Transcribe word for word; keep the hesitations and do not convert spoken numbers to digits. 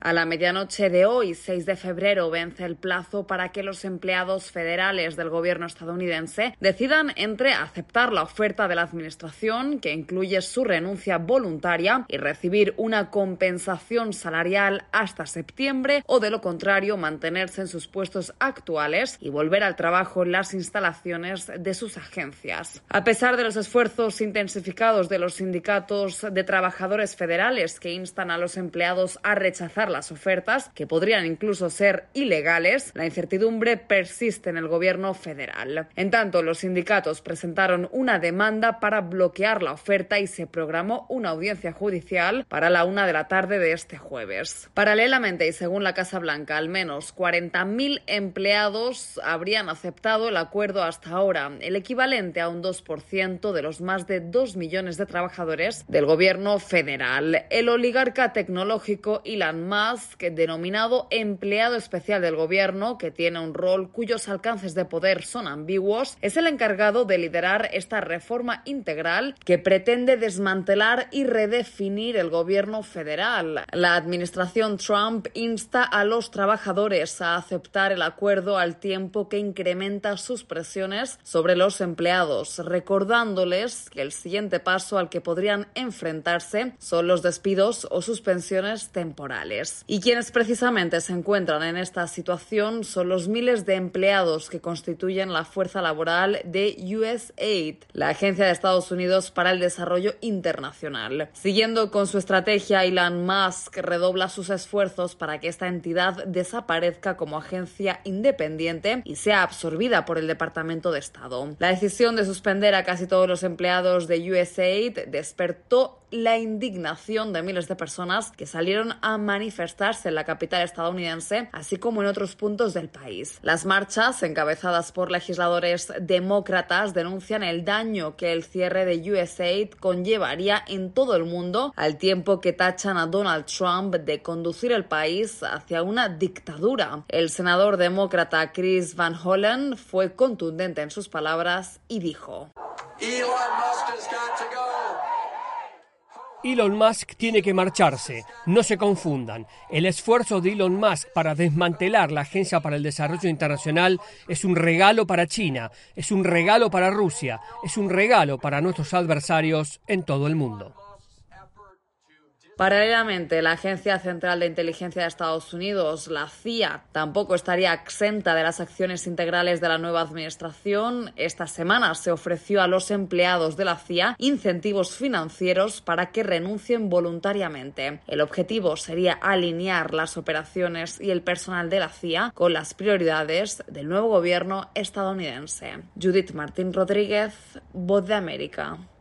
A la medianoche de hoy, seis de febrero, vence el plazo para que los empleados federales del gobierno estadounidense decidan entre aceptar la oferta de la administración, que incluye su renuncia voluntaria, y recibir una compensación salarial hasta septiembre, o de lo contrario, mantenerse en sus puestos actuales y volver al trabajo en las instalaciones de sus agencias. A pesar de los esfuerzos intensificados de los sindicatos de trabajadores federales que instan a los empleados a rechazar las ofertas, que podrían incluso ser ilegales, la incertidumbre persiste en el gobierno federal. En tanto, los sindicatos presentaron una demanda para bloquear la oferta y se programó una audiencia judicial para la una de la tarde de este jueves. Paralelamente, y según la Casa Blanca, al menos cuarenta mil empleados habrían aceptado el acuerdo hasta ahora, el equivalente a un dos por ciento de los más de dos millones de trabajadores del gobierno federal. El oligarca tecnológico Elon Musk, denominado empleado especial del gobierno, que tiene un rol cuyos alcances de poder son ambiguos, es el encargado de liderar esta reforma integral que pretende desmantelar y redefinir el gobierno federal. La administración Trump insta a los trabajadores a aceptar el acuerdo al tiempo que incrementa sus presiones sobre los empleados, recordándoles que el siguiente paso al que podrían enfrentarse son los despidos o suspensiones temporales. Y quienes precisamente se encuentran en esta situación son los miles de empleados que constituyen la fuerza laboral de U S A I D, la Agencia de Estados Unidos para el Desarrollo Internacional. Siguiendo con su estrategia, Elon Musk redobla sus esfuerzos para que esta entidad desaparezca como agencia independiente y sea absorbida por el Departamento de Estado. La decisión de suspender a casi todos los empleados de U S A I D despertó la indignación de miles de personas que salieron a manifestarse en la capital estadounidense, así como en otros puntos del país. Las marchas, encabezadas por legisladores demócratas, denuncian el daño que el cierre de U S A I D conllevaría en todo el mundo, al tiempo que tachan a Donald Trump de conducir el país hacia una dictadura. El senador demócrata Chris Van Hollen fue contundente en sus palabras y dijo: Elon Musk has got to go. Elon Musk tiene que marcharse. No se confundan. El esfuerzo de Elon Musk para desmantelar la Agencia para el Desarrollo Internacional es un regalo para China, es un regalo para Rusia, es un regalo para nuestros adversarios en todo el mundo. Paralelamente, la Agencia Central de Inteligencia de Estados Unidos, la C I A, tampoco estaría exenta de las acciones integrales de la nueva administración. Esta semana se ofreció a los empleados de la C I A incentivos financieros para que renuncien voluntariamente. El objetivo sería alinear las operaciones y el personal de la C I A con las prioridades del nuevo gobierno estadounidense. Judith Martín Rodríguez, Voz de América.